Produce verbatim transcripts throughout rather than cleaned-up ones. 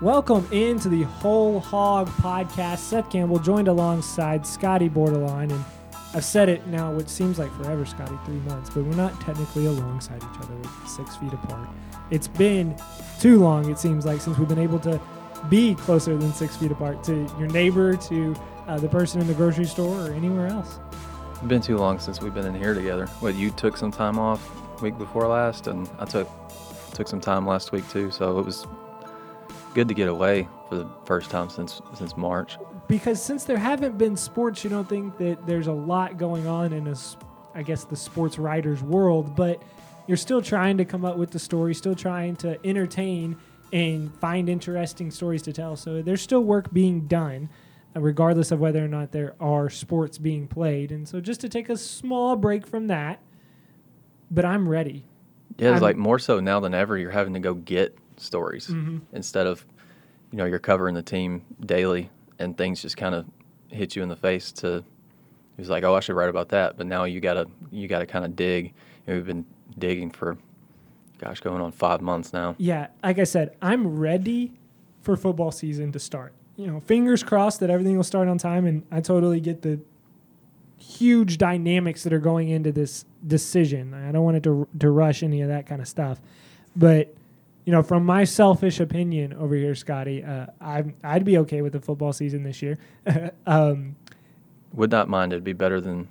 Welcome into the Whole Hog Podcast. Seth Campbell joined alongside Scotty Bordelon, and I've said it now, which seems like forever, Scotty, three months, but we're not technically alongside each other. We're six feet apart. It's been too long, it seems like, since we've been able to be closer than six feet apart to your neighbor, to uh, the person in the grocery store, or anywhere else. It's been too long since we've been in here together. Well, you took some time off week before last, and I took took some time last week too, so it was good to get away for the first time since since March. Because since there haven't been sports, you don't think that there's a lot going on in, a, I guess, the sports writer's world, but you're still trying to come up with the story, still trying to entertain and find interesting stories to tell. So there's still work being done, uh, regardless of whether or not there are sports being played. And so just to take a small break from that, but I'm ready. Yeah, it's I'm, like more so now than ever, you're having to go get stories mm-hmm. instead of, you know, you're covering the team daily and things just kind of hit you in the face to, it was like, oh, I should write about that. But now you gotta, you gotta kind of dig. You know, we've been digging for, gosh, going on five months now. Yeah, like I said, I'm ready for football season to start. You know, fingers crossed that everything will start on time, and I totally get the huge dynamics that are going into this decision. I don't want it to to rush any of that kind of stuff. But, you know, from my selfish opinion over here, Scotty, uh, I'm, I'd be okay with the football season this year. um, Would not mind. It'd be better than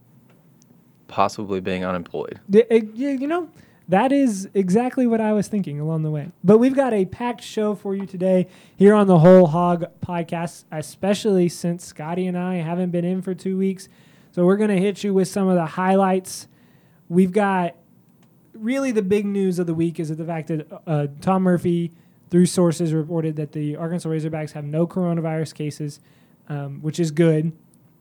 possibly being unemployed. The, uh, yeah, you know, that is exactly what I was thinking along the way. But we've got a packed show for you today here on the Whole Hog Podcast, especially since Scotty and I haven't been in for two weeks. So we're going to hit you with some of the highlights. We've got really the big news of the week is that the fact that uh, Tom Murphy, through sources, reported that the Arkansas Razorbacks have no coronavirus cases, um, which is good.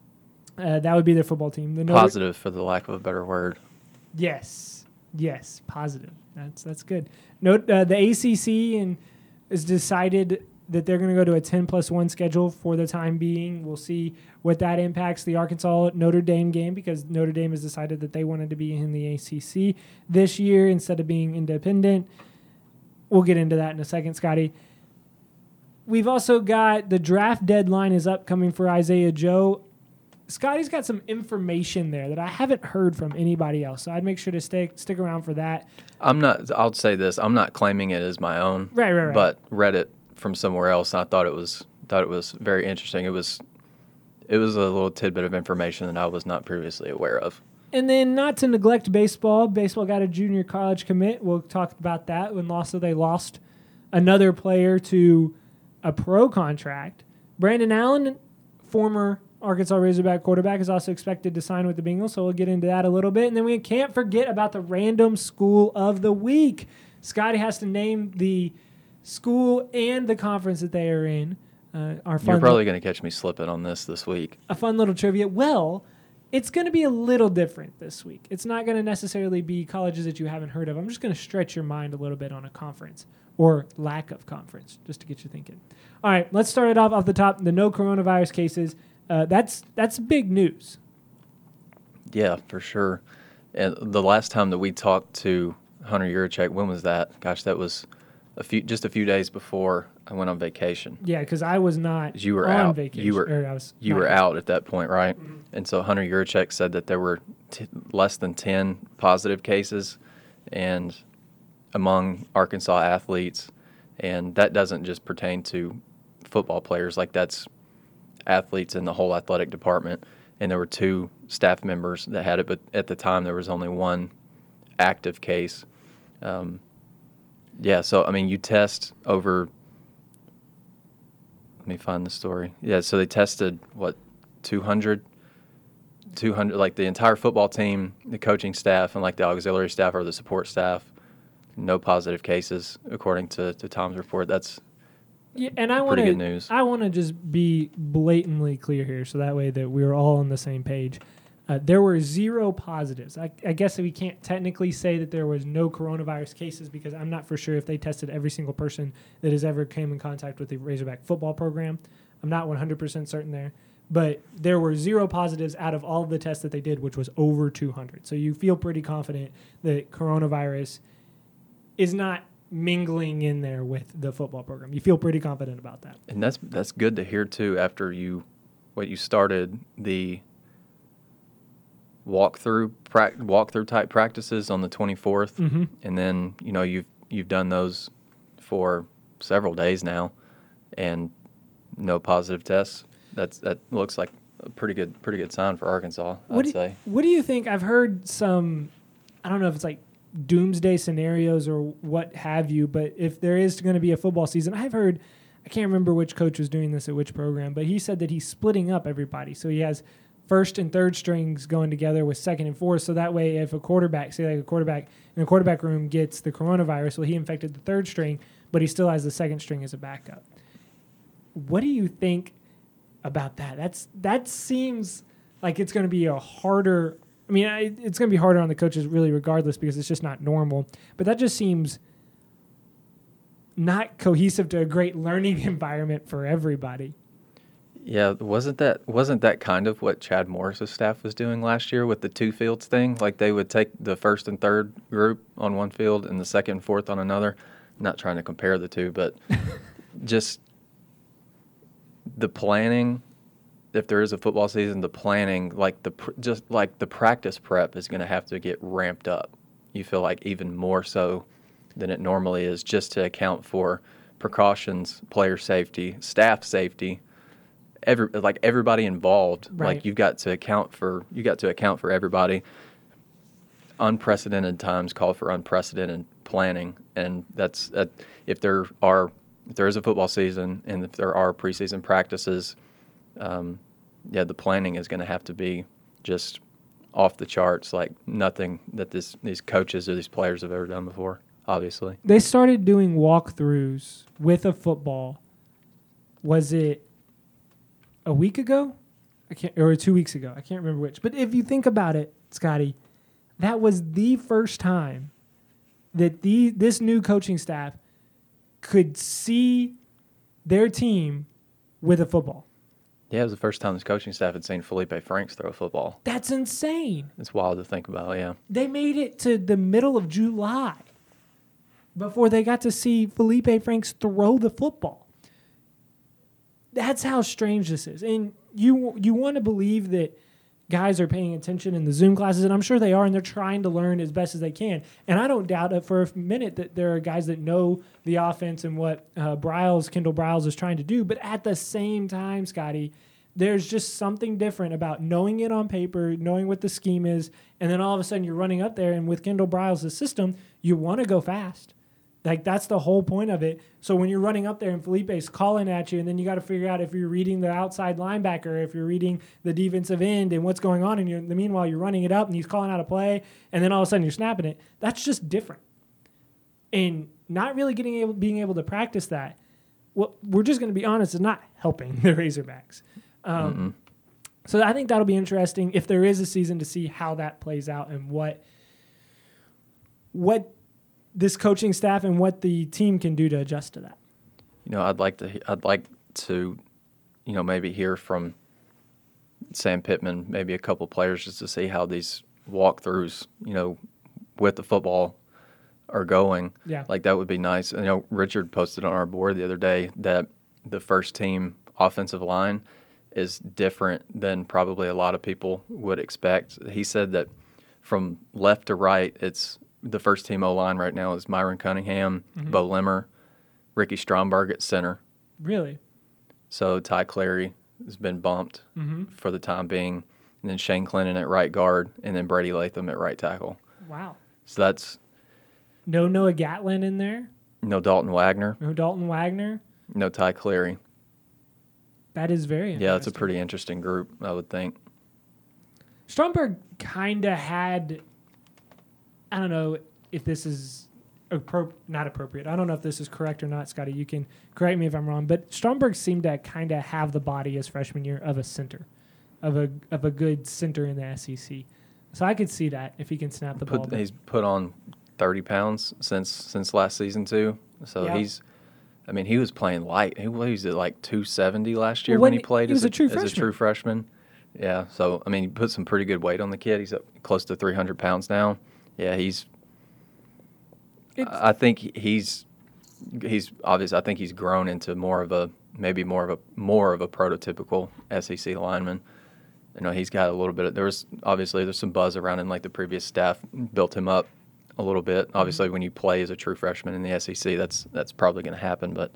Uh, that would be their football team. The Notre- Positive, for the lack of a better word. Yes, yes, positive. That's that's good. Note uh, the A C C and has decided that they're going to go to a ten plus one schedule for the time being. We'll see what that impacts the Arkansas Notre Dame game, because Notre Dame has decided that they wanted to be in the A C C this year instead of being independent. We'll get into that in a second, Scotty. We've also got the draft deadline is upcoming for Isaiah Joe. Scotty's got some information there that I haven't heard from anybody else, so I'd make sure to stick stick around for that. I'm not. I'll say this. I'm not claiming it as my own. Right, right, right. But read it from somewhere else, and I thought it was thought it was very interesting. It was it was a little tidbit of information that I was not previously aware of. And then, not to neglect baseball, baseball got a junior college commit. We'll talk about that. When also they lost another player to a pro contract. Brandon Allen, former Arkansas Razorback quarterback, is also expected to sign with the Bengals, so we'll get into that a little bit. And then we can't forget about the random school of the week. Scotty has to name the school and the conference that they are in. Uh, our fun You're probably going to catch me slipping on this this week. A fun little trivia. Well, it's going to be a little different this week. It's not going to necessarily be colleges that you haven't heard of. I'm just going to stretch your mind a little bit on a conference or lack of conference, just to get you thinking. All right, let's start it off off the top. The no coronavirus cases. Uh, that's that's big news. Yeah, for sure. And the last time that we talked to Hunter Yurachek, when was that? Gosh, that was a few just a few days before I went on vacation. Yeah, because I was not you were on out. vacation. You were I was you were out at that point, right? Mm-hmm. And so Hunter Yurachek said that there were t- less than ten positive cases, and among Arkansas athletes, and that doesn't just pertain to football players. Like, that's athletes in the whole athletic department, and there were two staff members that had it, but at the time there was only one active case. Um, yeah, so, I mean, you test over, let me find the story. Yeah, so they tested, what, two hundred? two hundred, like the entire football team, the coaching staff, and like the auxiliary staff or the support staff, no positive cases, according to, to Tom's report. That's Yeah, and I want pretty to. good news. I want to just be blatantly clear here, so that way that we're all on the same page. Uh, there were zero positives. I, I guess we can't technically say that there was no coronavirus cases, because I'm not for sure if they tested every single person that has ever came in contact with the Razorback football program. I'm not one hundred percent certain there. But there were zero positives out of all of the tests that they did, which was over two hundred. So you feel pretty confident that coronavirus is not mingling in there with the football program. You feel pretty confident about that. And that's that's good to hear too. After you, what you started the walkthrough pra- walkthrough type practices on the twenty-fourth, Mm-hmm. and then you know you've you've done those for several days now, and no positive tests. That's that looks like a pretty good pretty good sign for Arkansas. What I'd do, say. What do you think? I've heard some, I don't know if it's like doomsday scenarios or what have you, but if there is going to be a football season, I've heard, I can't remember which coach was doing this at which program, but he said that he's splitting up everybody. So he has first and third strings going together with second and fourth. So that way, if a quarterback, say like a quarterback in the quarterback room gets the coronavirus, well, he infected the third string, but he still has the second string as a backup. What do you think about that? That's that seems like it's going to be a harder. I mean, I, it's going to be harder on the coaches, really, regardless, because it's just not normal. But that just seems not cohesive to a great learning environment for everybody. Yeah, wasn't that wasn't that kind of what Chad Morris's staff was doing last year with the two fields thing? Like they would take the first and third group on one field and the second and fourth on another. Not trying to compare the two, but just the planning. If there is a football season, the planning, like the pr- just like the practice prep, is going to have to get ramped up. You feel like even more so than it normally is, just to account for precautions, player safety, staff safety, every like everybody involved. Right. Like you've got to account for you got to account for everybody. Unprecedented times call for unprecedented planning, and that's that. If there are if there is a football season and if there are preseason practices. Um, yeah, the planning is going to have to be just off the charts, like nothing that this these coaches or these players have ever done before, obviously. They started doing walkthroughs with a football. Was it a week ago? I can't, or two weeks ago. I can't remember which. But if you think about it, Scotty, that was the first time that the this new coaching staff could see their team with a football. Yeah, it was the first time this coaching staff had seen Felipe Franks throw a football. That's insane. It's wild to think about, yeah. They made it to the middle of July before they got to see Felipe Franks throw the football. That's how strange this is. And you you want to believe that guys are paying attention in the Zoom classes, and I'm sure they are, and they're trying to learn as best as they can. And I don't doubt it for a minute that there are guys that know the offense and what uh, Briles, Kendall Briles is trying to do. But at the same time, Scotty, there's just something different about knowing it on paper, knowing what the scheme is, and then all of a sudden you're running up there, and with Kendall Briles' system, you want to go fast. Like, that's the whole point of it. So when you're running up there and Felipe's calling at you, and then you got to figure out if you're reading the outside linebacker, if you're reading the defensive end and what's going on, and you're, meanwhile you're running it up and he's calling out a play, and then all of a sudden you're snapping it. That's just different. And not really getting able, being able to practice that, well, we're just going to be honest, is not helping the Razorbacks. Um, so I think that'll be interesting if there is a season to see how that plays out and what what this coaching staff and what the team can do to adjust to that. You know, I'd like to I'd like to, you know, maybe hear from Sam Pittman, maybe a couple players, just to see how these walkthroughs, you know, with the football are going. Yeah. Like, that would be nice. You know, Richard posted on our board the other day that the first team offensive line is different than probably a lot of people would expect. He said that from left to right, it's the first team O-line right now is Myron Cunningham, mm-hmm. Bo Limmer, Ricky Stromberg at center. Really? So Ty Clary has been bumped mm-hmm. for the time being, and then Shane Clennon at right guard, and then Brady Latham at right tackle. Wow. So that's no Noah Gatlin in there? No Dalton Wagner. No Dalton Wagner? No Ty Clary. That is very interesting. Yeah, it's a pretty interesting group, I would think. Stromberg kind of had, I don't know if this is appro- not appropriate. I don't know if this is correct or not, Scotty. You can correct me if I'm wrong. But Stromberg seemed to kind of have the body his freshman year of a center, of a of a good center in the S E C. So I could see that if he can snap the put, ball. But he's put on thirty pounds since since last season too. So yeah. he's, I mean, he was playing light. He was at like two seventy last year well, when, when he played he was as, a, true as freshman. a true freshman. Yeah, so, I mean, he put some pretty good weight on the kid. He's up close to three hundred pounds now. Yeah, he's – I think he's he's obviously, I think he's grown into more of a, maybe more of a, more of a prototypical S E C lineman. You know, he's got a little bit of, there was, obviously, there's some buzz around him, like the previous staff built him up a little bit. Obviously, mm-hmm. when you play as a true freshman in the S E C, that's that's probably going to happen. But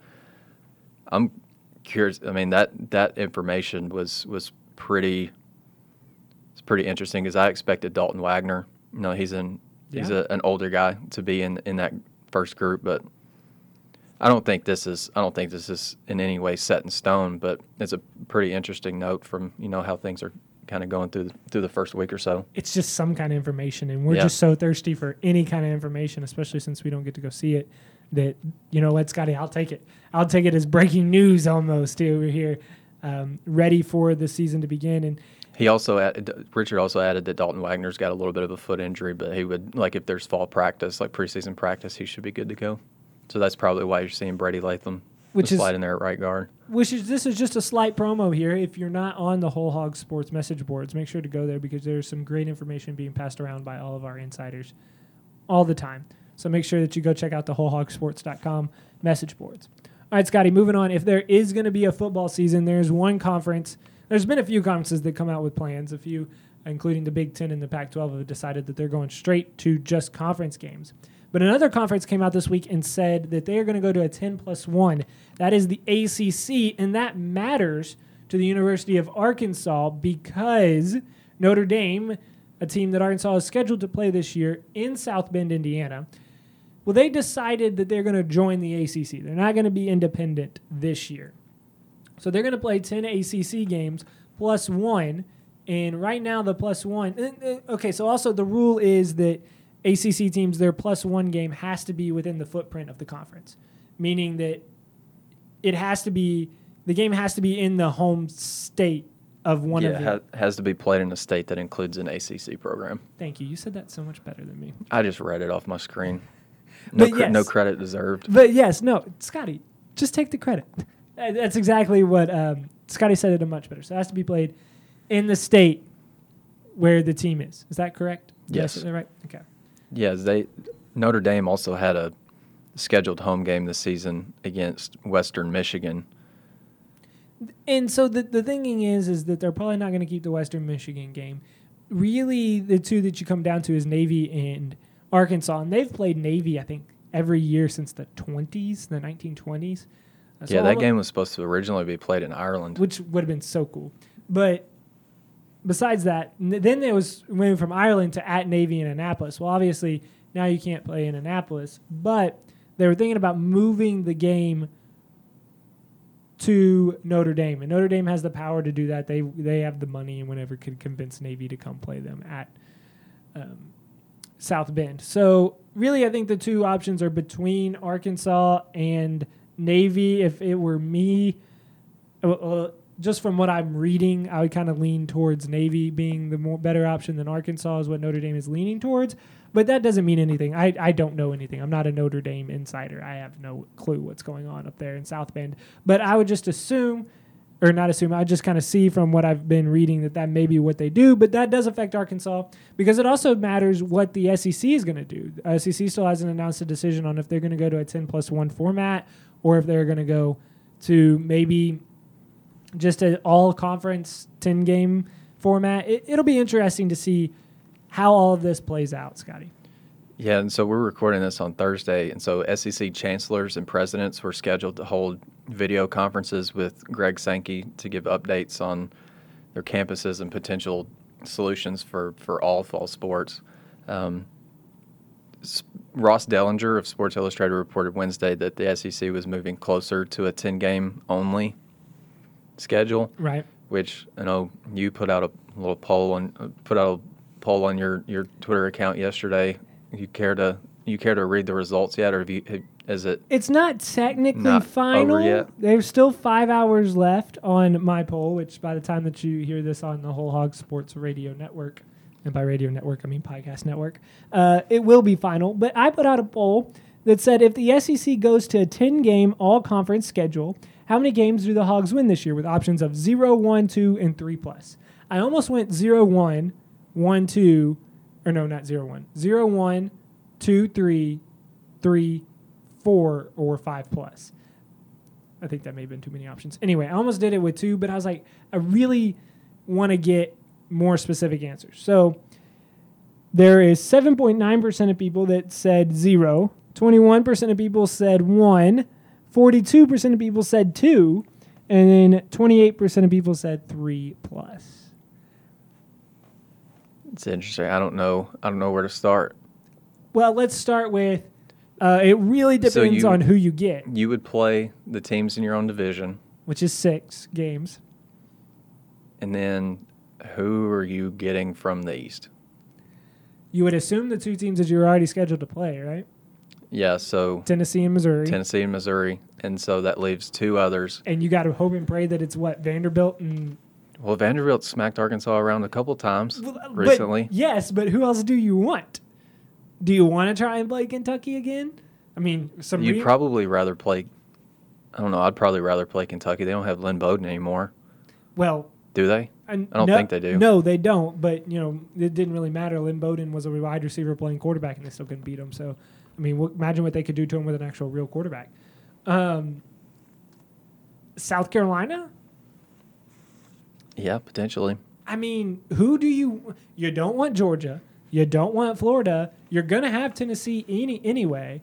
I'm curious. I mean, that that information was was pretty. It's pretty interesting because I expected Dalton Wagner. You know, he's in yeah. he's a, an older guy to be in in that first group, but I don't think this is I don't think this is in any way set in stone. But it's a pretty interesting note from you know how things are kind of going through through the first week or so. It's just some kind of information, and we're yeah. just so thirsty for any kind of information, especially since we don't get to go see it, that, you know what, Scotty, I'll take it. I'll take it as breaking news almost over here, um, ready for the season to begin. And he also added, Richard also added that Dalton Wagner's got a little bit of a foot injury, but he would, like if there's fall practice, like preseason practice, he should be good to go. So that's probably why you're seeing Brady Latham Which is slide in there at right guard. Which is this is just a slight promo here. If you're not on the Whole Hog Sports message boards, make sure to go there because there's some great information being passed around by all of our insiders all the time. So make sure that you go check out the whole hog sports dot com message boards. All right, Scotty, moving on. If there is going to be a football season, there's one conference. There's been a few conferences that come out with plans. A few, including the Big Ten and the Pac twelve, have decided that they're going straight to just conference games. But another conference came out this week and said that they are going to go to a ten plus one. That is the A C C, and that matters to the University of Arkansas because Notre Dame, a team that Arkansas is scheduled to play this year in South Bend, Indiana, well, they decided that they're going to join the A C C. They're not going to be independent this year. So they're going to play ten A C C games plus one, and right now the plus one – okay, so also the rule is that A C C teams, their plus one game has to be within the footprint of the conference, meaning that it has to be – the game has to be in the home state of one yeah, of them. It has to be played in a state that includes an A C C program. Thank you. You said that so much better than me. I just read it off my screen. No, cre- yes, no credit deserved. But yes, no, Scotty, just take the credit. That's exactly what um, Scotty said it much better. So it has to be played in the state where the team is. Is that correct? Yes. Is that right? Okay. Yes, they Notre Dame also had a scheduled home game this season against Western Michigan. And so the the thinking is is that they're probably not going to keep the Western Michigan game. Really, the two that you come down to is Navy and Arkansas, and they've played Navy, I think, every year since the twenties, the nineteen twenties. Uh, so yeah, that game was supposed to originally be played in Ireland. Which would have been so cool. But besides that, n- then there was moving from Ireland to at Navy in Annapolis. Well, obviously, now you can't play in Annapolis, but they were thinking about moving the game to Notre Dame, and Notre Dame has the power to do that. They they have the money and whenever could convince Navy to come play them at um, South Bend. So really, I think the two options are between Arkansas and Navy. If it were me, uh, just from what I'm reading, I would kind of lean towards Navy being the more better option than Arkansas is what Notre Dame is leaning towards. But that doesn't mean anything. I, I don't know anything. I'm not a Notre Dame insider. I have no clue what's going on up there in South Bend. But I would just assume, or not assume, I would just kind of see from what I've been reading that that may be what they do. But that does affect Arkansas because it also matters what the S E C is going to do. The S E C still hasn't announced a decision on if they're going to go to a ten plus one format or if they're going to go to maybe just an all-conference ten-game format. It, it'll be interesting to see how all of this plays out, Scotty. Yeah, and so we're recording this on Thursday, and so S E C chancellors and presidents were scheduled to hold video conferences with Greg Sankey to give updates on their campuses and potential solutions for, for all fall sports. Um, Ross Dellinger of Sports Illustrated reported Wednesday that the S E C was moving closer to a ten-game only schedule. Right. Which I know you put out a little poll on uh, put out a poll on your, your Twitter account yesterday. You care to you care to read the results yet, or have you? Is it? It's not technically not final over yet? There's still five hours left on my poll, which by the time that you hear this on the Whole Hog Sports Radio Network, and by Radio Network I mean Podcast Network, uh, it will be final. But I put out a poll that said if the S E C goes to a ten-game all-conference schedule, how many games do the Hogs win this year? With options of zero, one, two, and three plus. I almost went zero, one, one, two, or no, not zero, one. zero, one, two, three, three, four or five plus. I think that may have been too many options. Anyway, I almost did it with two, but I was like, I really want to get more specific answers. So there is seven point nine percent of people that said zero, twenty-one percent of people said one, forty-two percent of people said two, and then twenty-eight percent of people said three plus. It's interesting. I don't know. I don't know where to start. Well, let's start with, uh, it really depends So you- on who you get, You would play the teams in your own division, which is six games. and then who are you getting from the East? You would assume the two teams that you're already scheduled to play, right? Yeah, so Tennessee and Missouri. Tennessee and Missouri, and so that leaves two others. And you got to hope and pray that it's what, Vanderbilt and Well, Vanderbilt smacked Arkansas around a couple times Well, but- recently. yes, but who else do you want? Do you want to try and play Kentucky again? I mean, some You'd real- probably rather play. I don't know. I'd probably rather play Kentucky. They don't have Lynn Bowden anymore, well, do they? I, I don't no, think they do. No, they don't. But you know, it didn't really matter. Lynn Bowden was a wide receiver playing quarterback, and they still couldn't beat him. So, I mean, w- imagine what they could do to him with an actual real quarterback. Um, South Carolina. Yeah, potentially. I mean, who do you? You don't want Georgia. You don't want Florida. You're gonna have Tennessee any anyway.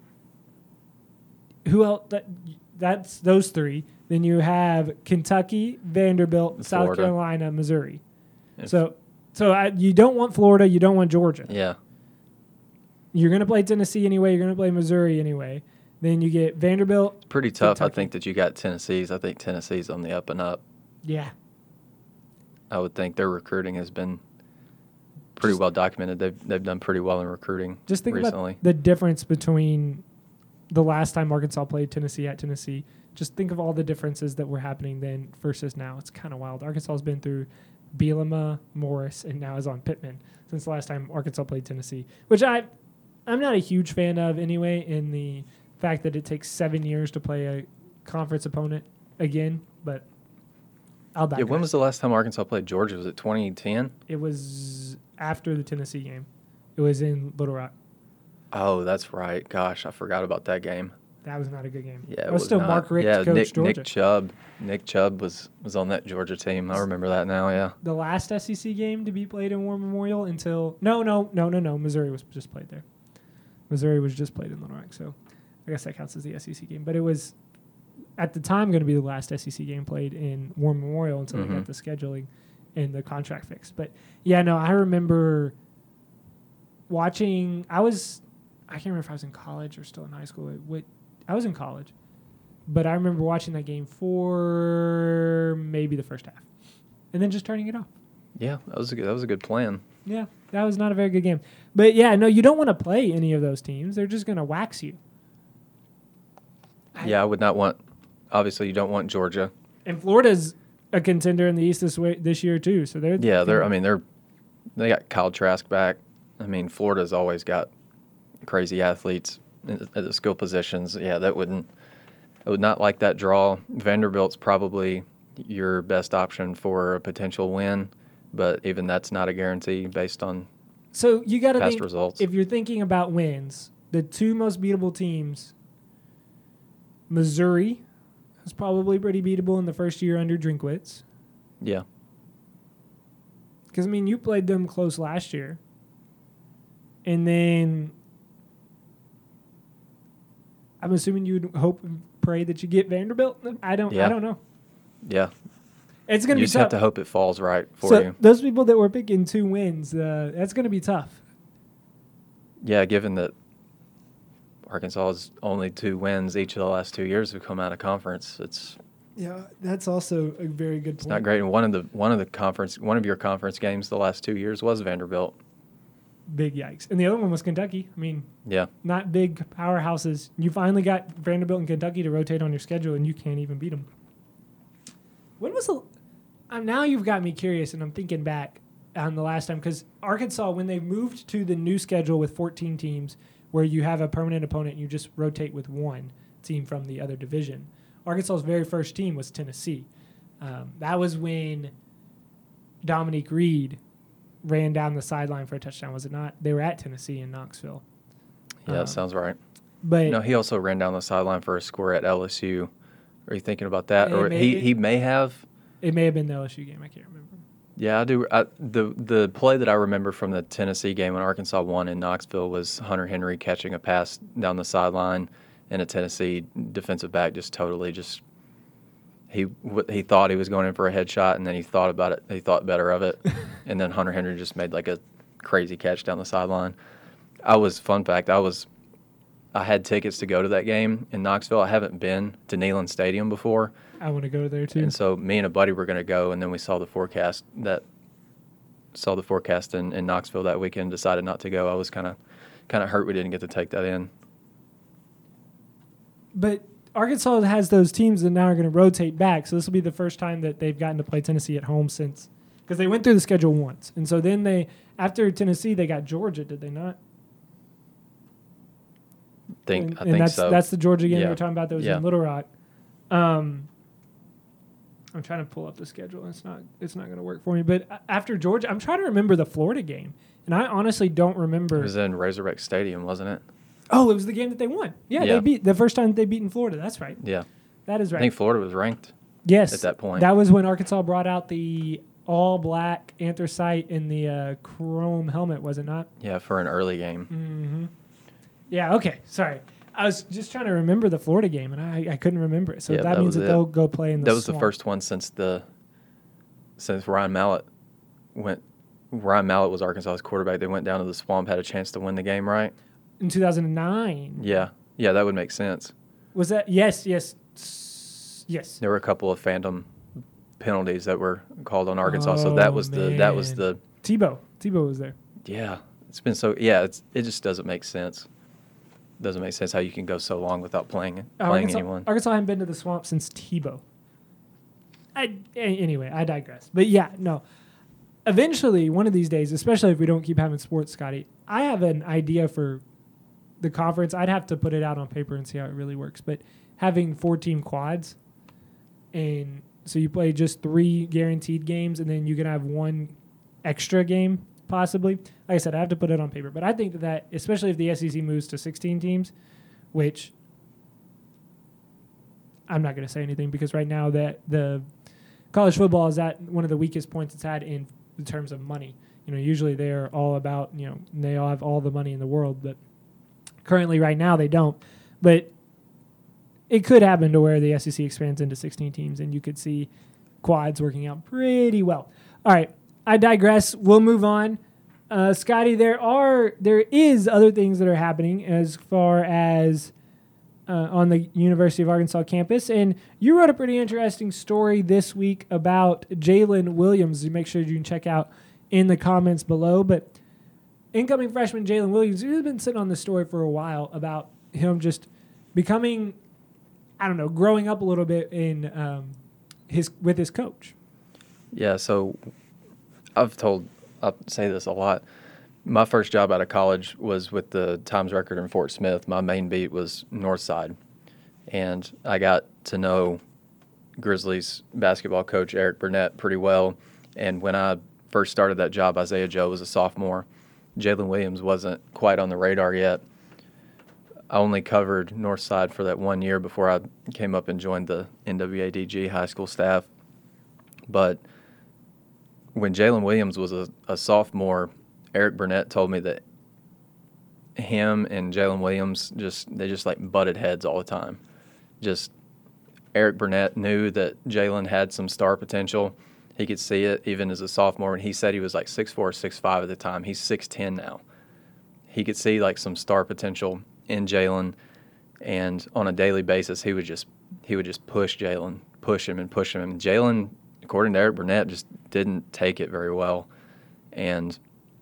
Who else? That, that's those three. Then you have Kentucky, Vanderbilt, South Florida. Carolina, Missouri. If- So, so I, you don't want Florida. You don't want Georgia. Yeah. You're gonna play Tennessee anyway. You're gonna play Missouri anyway. Then you get Vanderbilt. It's pretty tough. I Kentucky. think that you got Tennessee's. I think Tennessee's on the up and up. Yeah. I would think their recruiting has been pretty Just- well documented. They've they've done pretty well in recruiting Just think recently. about the difference between the last time Arkansas played Tennessee at Tennessee. Just think of all the differences that were happening then versus now. It's kind of wild. Arkansas has been through Bielema, Morris, and now is on Pittman since the last time Arkansas played Tennessee, which I, I'm not a huge fan of anyway, in the fact that it takes seven years to play a conference opponent again. But I'll digress. Yeah, when was the last time Arkansas played Georgia? Was it twenty ten? It was after the Tennessee game. It was in Little Rock. Oh, that's right. Gosh, I forgot about that game. That was not a good game. Yeah, that it was, was still not. Mark Richt Yeah, coach Nick, Georgia. Nick Chubb. Nick Chubb was, was on that Georgia team. I remember that now. Yeah. The last S E C game to be played in War Memorial until no, no, no, no, no. Missouri was just played there. Missouri was just played in Little Rock, so I guess that counts as the S E C game. But it was at the time going to be the last S E C game played in War Memorial until they Mhm. got the scheduling and the contract fixed. But yeah, no, I remember watching. I was, I can't remember if I was in college or still in high school. It, what, I was in college, but I remember watching that game for maybe the first half, and then just turning it off. Yeah, that was a good, that was a good plan. Yeah, that was not a very good game. But yeah, no, you don't want to play any of those teams. They're just going to wax you. I- Yeah, I would not want. Obviously, you don't want Georgia. And Florida's a contender in the East this way, this year too. So they're Yeah, they're. I mean, they're. They got Kyle Trask back. I mean, Florida's always got crazy athletes in- at the skill positions. Yeah, that wouldn't. I would not like that draw. Vanderbilt's probably your best option for a potential win, but even that's not a guarantee based on so you got to past think results. if you're thinking about wins, the two most beatable teams. Missouri is probably pretty beatable in the first year under Drinkwitz. Yeah, Because, I mean, you played them close last year. And then I'm assuming you'd hope and pray that you get Vanderbilt. I don't Yeah. I don't know. yeah. It's going to You be just tough. have to hope it falls right for so you. those people that were picking two wins, uh, that's going to be tough. Yeah, given that Arkansas's only two wins each of the last two years have come out of conference, it's Yeah, that's also a very good it's not great. And one of the one of the conference one of your conference games the last two years was Vanderbilt. Big yikes. And the other one was Kentucky. I mean, Yeah, not big powerhouses. You finally got Vanderbilt and Kentucky to rotate on your schedule, and you can't even beat them. When was the? Um, now you've got me curious, and I'm thinking back on the last time because Arkansas, when they moved to the new schedule with fourteen teams, where you have a permanent opponent, and you just rotate with one team from the other division. Arkansas's very first team was Tennessee. Um, that was when Dominique Reed ran down the sideline for a touchdown, was it not? They were at Tennessee in Knoxville. yeah, Um, that sounds right. But No, he also ran down the sideline for a score at L S U. Are you thinking about that? It Or may- he, he may have. it may have been the L S U game. I can't remember. Yeah, I do. I, the the play that I remember from the Tennessee game when Arkansas won in Knoxville was Hunter Henry catching a pass down the sideline, and a Tennessee defensive back just totally just he w- he thought he was going in for a headshot, and then he thought about it. He thought better of it, and then Hunter Henry just made like a crazy catch down the sideline. I was fun fact. I was I had tickets to go to that game in Knoxville. I haven't been to Neyland Stadium before. I want to go there too. And so me and a buddy were going to go, and then we saw the forecast that saw the forecast in, in Knoxville that weekend. Decided not to go. I was kind of kind of hurt we didn't get to take that in. But Arkansas has those teams that now are going to rotate back. So this will be the first time that they've gotten to play Tennessee at home since, because they went through the schedule once, and so then they after Tennessee they got Georgia. Did they not? Think and, I and think that's, so. That's the Georgia game Yeah. we were talking about that was Yeah. in Little Rock. Um, I'm trying to pull up the schedule. It's not. It's not going to work for me. But a- after Georgia, I'm trying to remember the Florida game, and I honestly don't remember. It was in Razorback Stadium, wasn't it? Oh, it was the game that they won. Yeah, Yeah. they beat the first time they beat in Florida. That's right. Yeah. That is I right. think Florida was ranked Yes, at that point. That was when Arkansas brought out the all black anthracite in the uh, chrome helmet, was it not? Yeah, for an early game. Mm-hmm. Yeah. Okay. Sorry, I was just trying to remember the Florida game, and I, I couldn't remember it. So Yeah, that, that means was that it. they'll go play in the. That was the swamp. first one since the since Ryan Mallett went. Ryan Mallett was Arkansas's quarterback. They went down to the swamp, had a chance to win the game, right? in two thousand nine. Yeah, yeah, that would make sense. Was that yes, yes, s- yes? There were a couple of phantom penalties that were called on Arkansas, so that Oh, was the that was man. the Tebow. Tebow was there. yeah. It's been so yeah. It's it just doesn't make sense. Doesn't make sense how you can go so long without playing playing Arkansas, anyone. Arkansas hadn't been to the swamp since Tebow. I, a- anyway, I digress. But yeah, no. Eventually, one of these days, especially if we don't keep having sports, Scotty, I have an idea for the conference. I'd have to put it out on paper and see how it really works. But having four-team quads, and so you play just three guaranteed games, and then you can have one extra game, possibly. Like I said, I have to put it on paper. But I think that, that especially if the S E C moves to sixteen teams, which I'm not going to say anything because right now that the college football is at one of the weakest points it's had in, in terms of money. You know, usually they're all about, you know, they all have all the money in the world, but currently right now they don't. But it could happen to where the S E C expands into sixteen teams and you could see quads working out pretty well. All right, I digress. We'll move on. Uh, Scotty, there are there is other things that are happening as far as uh, on the University of Arkansas campus, and you wrote a pretty interesting story this week about Jalen Williams. You make sure you can check out in the comments below. But incoming freshman Jalen Williams, we've been sitting on this story for a while about him just becoming, I don't know, growing up a little bit in um, his with his coach. Yeah, so I've told, I say this a lot. My first job out of college was with the Times Record in Fort Smith. My main beat was North Side. And I got to know Grizzlies basketball coach Eric Burnett pretty well. And when I first started that job, Isaiah Joe was a sophomore. Jalen Williams wasn't quite on the radar yet. I only covered North Side for that one year before I came up and joined the N W A D G high school staff. But when Jalen Williams was a, a sophomore, Eric Burnett told me that him and Jalen Williams just they just like butted heads all the time. Just Eric Burnett knew that Jalen had some star potential. He could see it even as a sophomore, and he said he was like six four, six five at the time. He's six ten now. He could see like some star potential in Jalen, and on a daily basis, he would just he would just push Jalen, push him and push him. And Jalen, according to Eric Burnett, just didn't take it very well. And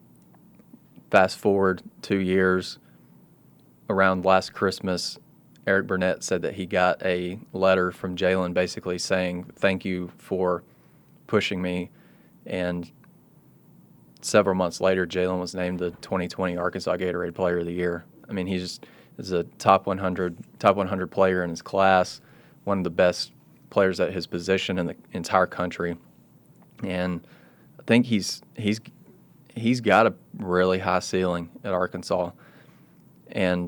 fast forward two years, around last Christmas, Eric Burnett said that he got a letter from Jalen basically saying, thank you for pushing me. And several months later, Jalen was named the twenty twenty Arkansas Gatorade Player of the Year. I mean, he just is a top one hundred top one hundred player in his class, one of the best players at his position in the entire country. And I think he's he's he's got a really high ceiling at Arkansas. And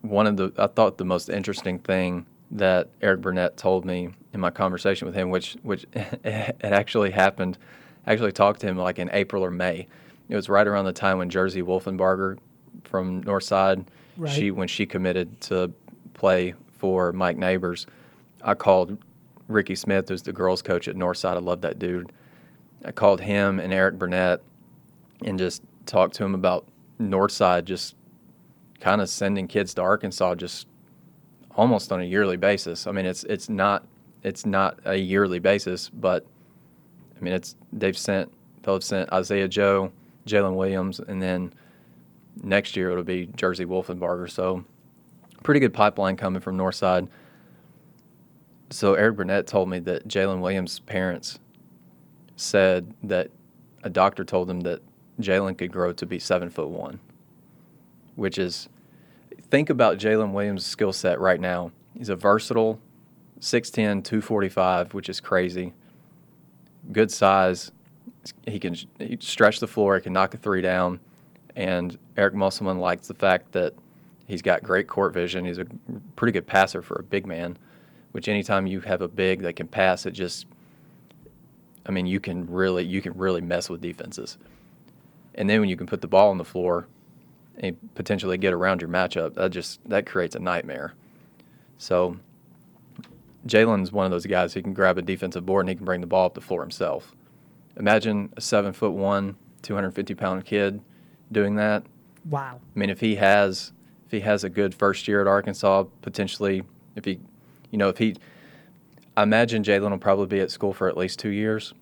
one of the I thought the most interesting thing that Eric Burnett told me in my conversation with him, which which it actually happened, I actually talked to him like in April or May. It was right around the time when Jersey Wolfenbarger from Northside, Right. she when she committed to play for Mike Neighbors. I called Ricky Smith, who's the girls' coach at Northside. I love that dude. I called him and Eric Burnett and just talked to him about Northside just kind of sending kids to Arkansas just almost on a yearly basis. I mean, it's it's not it's not a yearly basis, but I mean, it's they've sent they'll have sent Isaiah Joe, Jalen Williams, and then next year it'll be Jersey Wolfenbarger. So pretty good pipeline coming from Northside. So Eric Burnett told me that Jalen Williams' parents said that a doctor told them that Jalen could grow to be seven foot one, which is, think about Jalen Williams' skill set right now. He's a versatile six ten, two forty-five, which is crazy. Good size. He can he stretch the floor. He can knock a three down. And Eric Musselman likes the fact that he's got great court vision. He's a pretty good passer for a big man, which anytime you have a big that can pass, it just, I mean, you can really you can really mess with defenses. And then when you can put the ball on the floor and potentially get around your matchup, that just that creates a nightmare. So Jalen's one of those guys who can grab a defensive board and he can bring the ball up the floor himself. Imagine a seven foot one, two hundred fifty pound kid doing that. Wow. I mean, if he has if he has a good first year at Arkansas, potentially, if he, you know, if he, I imagine Jalen will probably be at school for at least two years.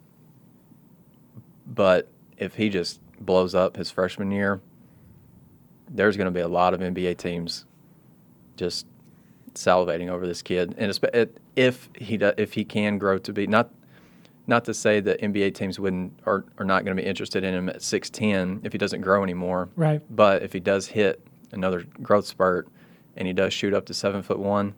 But if he just blows up his freshman year, there's going to be a lot of N B A teams just salivating over this kid. And if he does, if he can grow to be not. Not to say that N B A teams wouldn't are, are not going to be interested in him at six ten if he doesn't grow anymore. Right. But if he does hit another growth spurt and he does shoot up to seven foot one,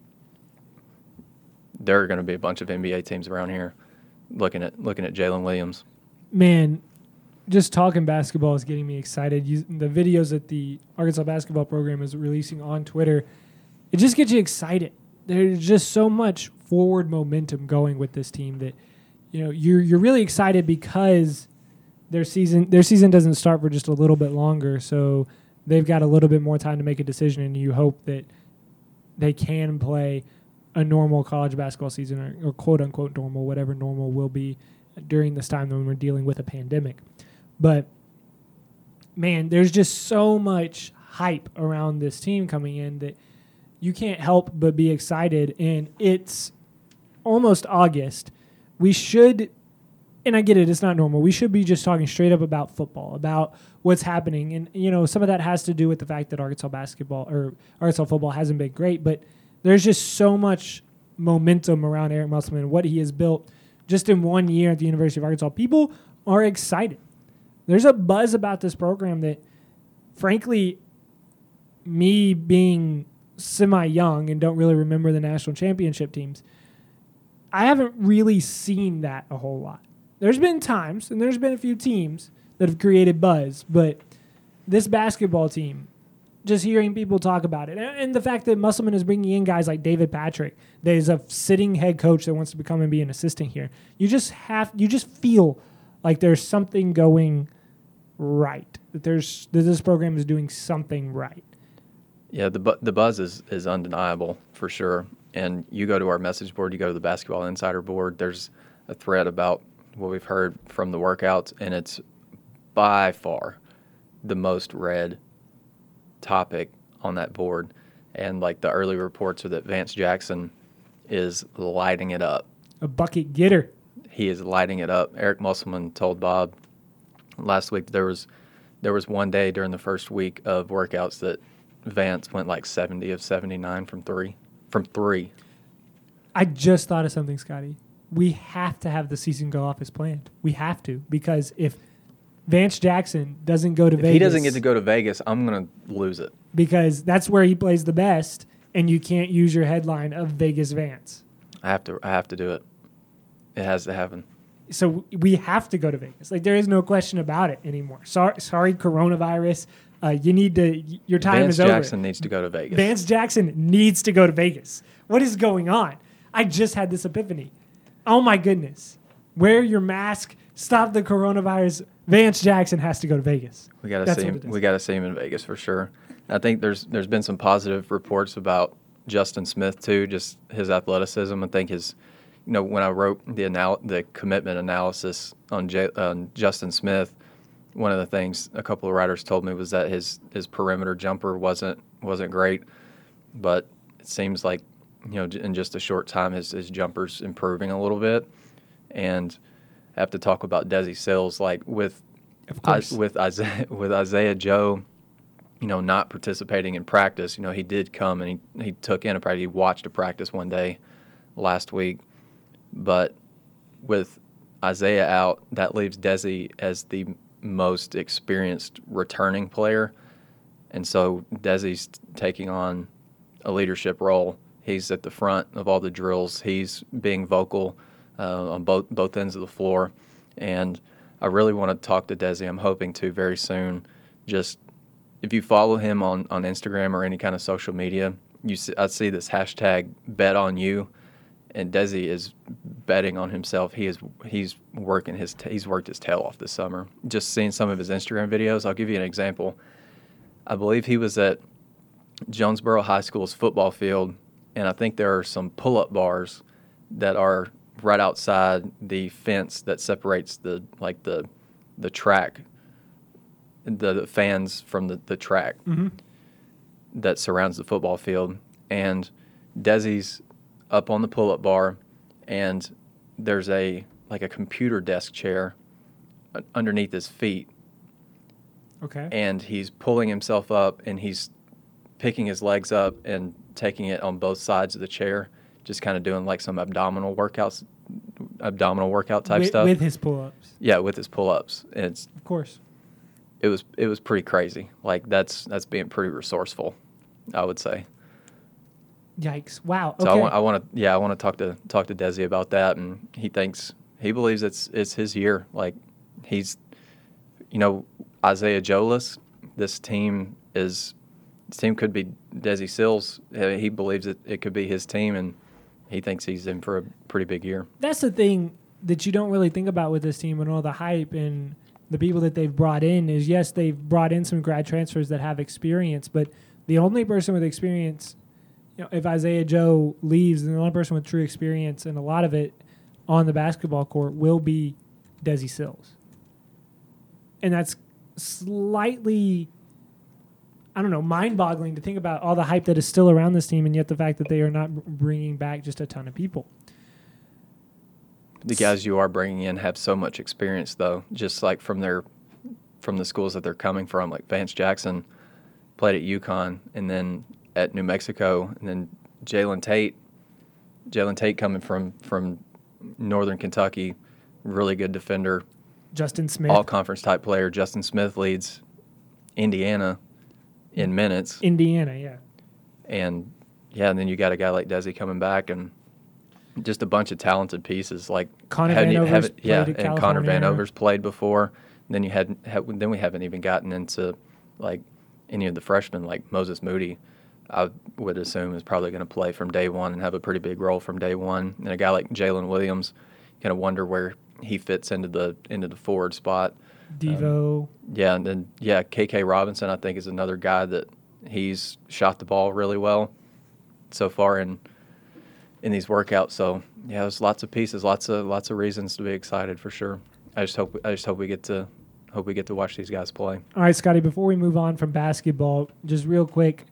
there are going to be a bunch of N B A teams around here looking at looking at Jalen Williams. Man, just talking basketball is getting me excited. You, the videos that the Arkansas basketball program is releasing on Twitter, it just gets you excited. There's just so much forward momentum going with this team that, you know, you're you're really excited because their season their season doesn't start for just a little bit longer, so they've got a little bit more time to make a decision, and you hope that they can play a normal college basketball season or, or quote unquote normal, whatever normal will be during this time when we're dealing with a pandemic. But man, there's just so much hype around this team coming in that you can't help but be excited, and it's almost August. We should, and I get it, it's not normal. We should be just talking straight up about football, about what's happening. And, you know, some of that has to do with the fact that Arkansas basketball or Arkansas football hasn't been great, but there's just so much momentum around Eric Musselman, what he has built just in one year at the University of Arkansas. People are excited. There's a buzz about this program that, frankly, me being semi-young and don't really remember the national championship teams, I haven't really seen that a whole lot. There's been times, and there's been a few teams that have created buzz, but this basketball team, just hearing people talk about it, and the fact that Musselman is bringing in guys like David Patrick, that is a sitting head coach that wants to become and be an assistant here, you just have, you just feel like there's something going right, that there's that this program is doing something right. Yeah, the bu- the buzz is, is undeniable for sure. And you go to our message board, you go to the Basketball Insider board, there's a thread about what we've heard from the workouts, and it's by far the most read topic on that board. And like the early reports are that Vance Jackson is lighting it up. A bucket getter. He is lighting it up. Eric Musselman told Bob last week there was there was one day during the first week of workouts that Vance went like seventy of seventy-nine from three. From three. I just thought of something, Scotty. We have to have the season go off as planned. We have to, because if Vance Jackson doesn't go to if Vegas, he doesn't get to go to Vegas, I'm going to lose it. Because that's where he plays the best, and you can't use your headline of Vegas Vance. I have to. I have to do it. It has to happen. So we have to go to Vegas. Like, there is no question about it anymore. Sorry, sorry coronavirus. Uh, you need to. Your time Vance is over. Jackson needs to go to Vegas. Vance Jackson needs to go to Vegas. What is going on? I just had this epiphany. Oh my goodness! Wear your mask. Stop the coronavirus. Vance Jackson has to go to Vegas. We got to That's see what him. it is. We got to see him in Vegas for sure. I think there's there's been some positive reports about Justin Smith too, just his athleticism. I think his, you know, when I wrote the anal- the commitment analysis on, J- on Justin Smith, one of the things a couple of writers told me was that his his perimeter jumper wasn't wasn't great, but it seems like, you know, in just a short time his his jumper's improving a little bit. And I have to talk about Desi Sills, like with Of course. I, with Isaiah with Isaiah Joe, you know, not participating in practice. You know, he did come and he, he took in a practice. He watched a practice one day last week. But with Isaiah out, that leaves Desi as the most experienced returning player. And so Desi's taking on a leadership role. He's at the front of all the drills. He's being vocal uh, on both both ends of the floor. And I really want to talk to Desi. I'm hoping to very soon. Just if you follow him on, on Instagram or any kind of social media, you see, I see this hashtag bet on you, and Desi is betting on himself. He is he's working his t- he's worked his tail off this summer. Just seeing some of his Instagram videos, I'll give you an example. I believe he was at Jonesboro High School's football field, and I think there are some pull-up bars that are right outside the fence that separates the like the the track, the, the fans from the, the track Mm-hmm. that surrounds the football field. And Desi's up on the pull-up bar, and there's a like a computer desk chair underneath his feet, Okay. and he's pulling himself up, and he's picking his legs up and taking it on both sides of the chair, just kind of doing like some abdominal workouts, abdominal workout type with, stuff. with his pull-ups, Yeah, with his pull-ups. And it's of course. it was it was pretty crazy. Like that's that's being pretty resourceful, I would say. Yikes! Wow. So Okay. I want I want to yeah I want to talk to talk to Desi about that, and he thinks he believes it's it's his year. Like he's, you know, Isaiah Joeless. This team is this team could be Desi Sills. Uh, He believes that it could be his team, and he thinks he's in for a pretty big year. That's the thing that you don't really think about with this team and all the hype and the people that they've brought in is, yes, they've brought in some grad transfers that have experience, but the only person with experience, you know, if Isaiah Joe leaves, then the only person with true experience and a lot of it on the basketball court will be Desi Sills. And that's slightly, I don't know, mind-boggling to think about all the hype that is still around this team, and yet the fact that they are not bringing back just a ton of people. The guys you are bringing in have so much experience, though, just like from their from the schools that they're coming from. Like Vance Jackson played at UConn, and then at New Mexico, and then Jalen Tate. Jalen Tate coming from from Northern Kentucky, really good defender, Justin Smith. all conference type player. Justin Smith leads Indiana in minutes, Indiana, yeah. and yeah, and then you got a guy like Desi coming back, and just a bunch of talented pieces. Like Connor haven't you- Vanover's haven't- played yeah, at and Connor California. Vanover's played before. And then you had, had then we haven't even gotten into like any of the freshmen like Moses Moody. I would assume is probably going to play from day one and have a pretty big role from day one. And a guy like Jalen Williams, kind of wonder where he fits into the into the forward spot. Devo. Yeah, and then yeah, K K Robinson I think is another guy that he's shot the ball really well so far in in these workouts. So yeah, there's lots of pieces, lots of lots of reasons to be excited for sure. I just hope I just hope we get to hope we get to watch these guys play. All right, Scotty, before we move on from basketball, just real quick,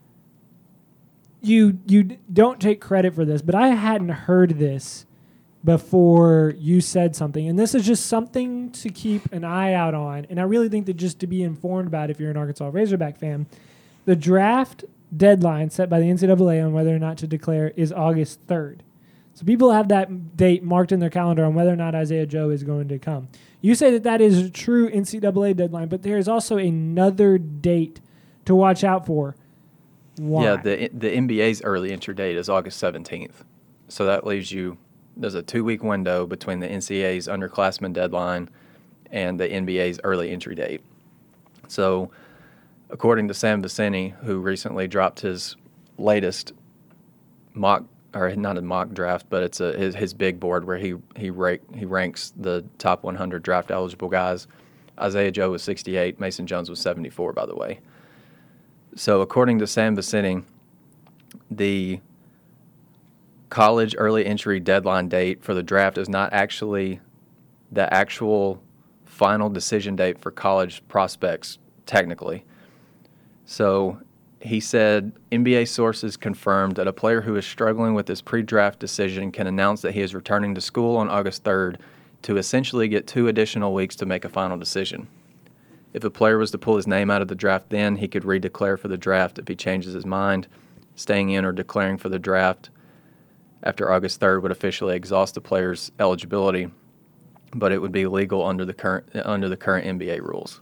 you you d- don't take credit for this, but I hadn't heard this before you said something, and this is just something to keep an eye out on, and I really think that just to be informed about if you're an Arkansas Razorback fan, the draft deadline set by the N C double A on whether or not to declare is August third. So people have that date marked in their calendar on whether or not Isaiah Joe is going to come. You say that that is a true N C double A deadline, but there is also another date to watch out for. Why? Yeah, the the N B A's early entry date is August seventeenth. So that leaves you there's a two-week window between the N C A A's underclassmen deadline and the N B A's early entry date. So, according to Sam Vicini, who recently dropped his latest mock, or not a mock draft, but it's a his, his big board where he he rank, he ranks the top one hundred draft eligible guys. Isaiah Joe was sixty-eight, Mason Jones was seventy-four, by the way. So, according to Sam Vicini, the college early entry deadline date for the draft is not actually the actual final decision date for college prospects, technically. So he said, N B A sources confirmed that a player who is struggling with his pre-draft decision can announce that he is returning to school on August third to essentially get two additional weeks to make a final decision. If a player was to pull his name out of the draft then, he could redeclare for the draft if he changes his mind. Staying in or declaring for the draft after August third would officially exhaust the player's eligibility, but it would be legal under the current under the current N B A rules.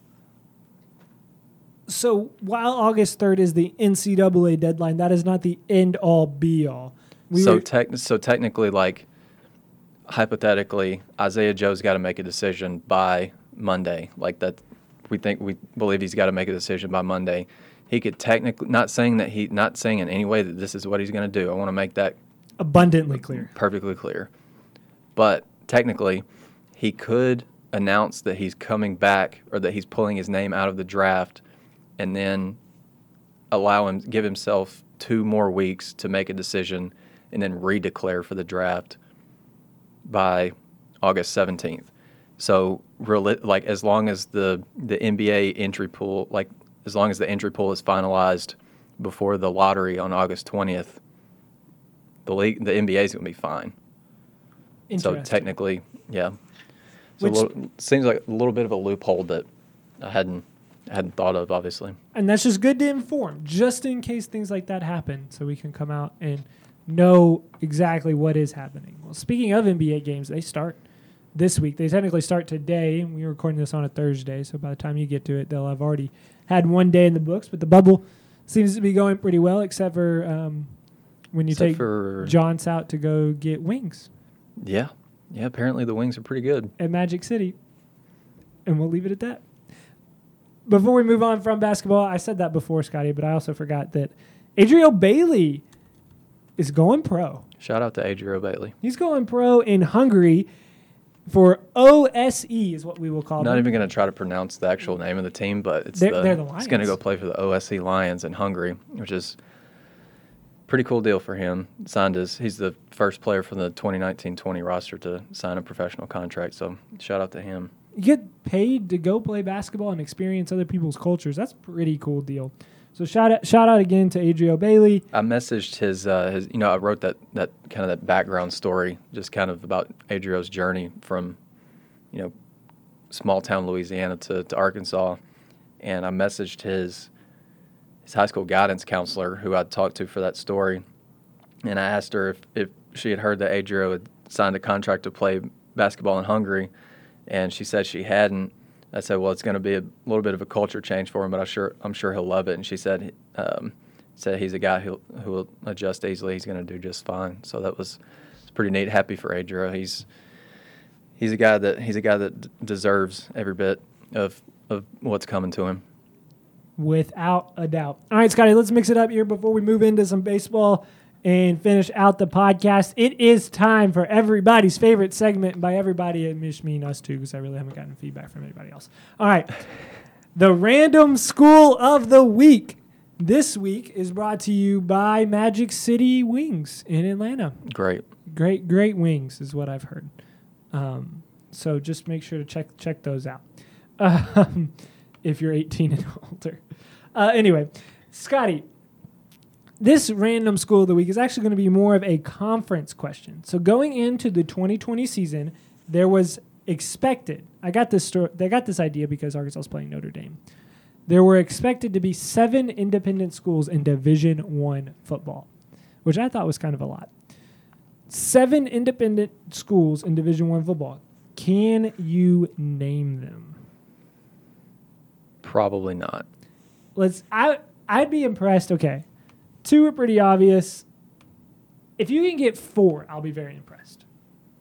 So while August third is the N C double A deadline, that is not the end-all, be-all. We so, were, tec- so technically, like, hypothetically, Isaiah Joe's got to make a decision by Monday. Like that, we think we believe he's got to make a decision by Monday. He could technically, not saying that he, not saying in any way that this is what he's going to do. I want to make that abundantly clear, perfectly clear. But technically, he could announce that he's coming back or that he's pulling his name out of the draft, and then allow him, give himself two more weeks to make a decision, and then redeclare for the draft by August seventeenth. So, like, as long as the the N B A entry pool, like, as long as the entry pool is finalized before the lottery on August twentieth, the league, the N B A is going to be fine. So technically, yeah. So Which, a little, seems like a little bit of a loophole that I hadn't hadn't thought of, obviously. And that's just good to inform, just in case things like that happen, so we can come out and know exactly what is happening. Well, speaking of N B A games, they start this week. They technically start today. We're recording this on a Thursday, so by the time you get to it, they'll have already had one day in the books. But the bubble seems to be going pretty well, except for um, when you Except take for, Johns out to go get wings. Yeah. Yeah, apparently the wings are pretty good. At Magic City. And we'll leave it at that. Before we move on from basketball, I said that before, Scotty, but I also forgot that Adriel Bailey is going pro. Shout out to Adriel Bailey. He's going pro in Hungary for O S E is what we will call Not them. even going to try to pronounce the actual name of the team, but it's They're- the, they're the it's going to Lions. go play for the O S E Lions in Hungary, which is pretty cool deal for him. Signed his, he's the first player from the twenty nineteen twenty roster to sign a professional contract, so shout out to him. You get paid to go play basketball and experience other people's cultures. That's a pretty cool deal. So shout out, shout out again to Adriel Bailey. I messaged his, uh, his, you know, I wrote that, that kind of that background story, just kind of about Adriel's journey from, you know, small town Louisiana to, to Arkansas, and I messaged his his high school guidance counselor who I'd talked to for that story, and I asked her if, if she had heard that Adriel had signed a contract to play basketball in Hungary, and she said she hadn't. I said, well, it's going to be a little bit of a culture change for him, but I sure, I'm sure he'll love it. And she said um, said he's a guy who who will adjust easily. He's going to do just fine. So that was it's pretty neat. Happy for Adriel. He's he's a guy that he's a guy that d- deserves every bit of of what's coming to him. Without a doubt. All right, Scotty, let's mix it up here before we move into some baseball and finish out the podcast. It is time for everybody's favorite segment. And by everybody, I just mean us too, because I really haven't gotten feedback from anybody else. All right. The Random School of the Week. This week is brought to you by Magic City Wings in Atlanta. Great. Great, great wings is what I've heard. Um, so just make sure to check check those out. Um, if you're eighteen and older. Uh, anyway, Scotty, this Random School of the Week is actually going to be more of a conference question. So going into the twenty twenty season, there was expected. I got this story. They got this idea because Arkansas is playing Notre Dame. There were expected to be seven independent schools in Division One football, which I thought was kind of a lot. Seven independent schools in Division One football. Can you name them? Probably not. Let's. I I'd be impressed. Okay, two are pretty obvious. If you can get four, I'll be very impressed.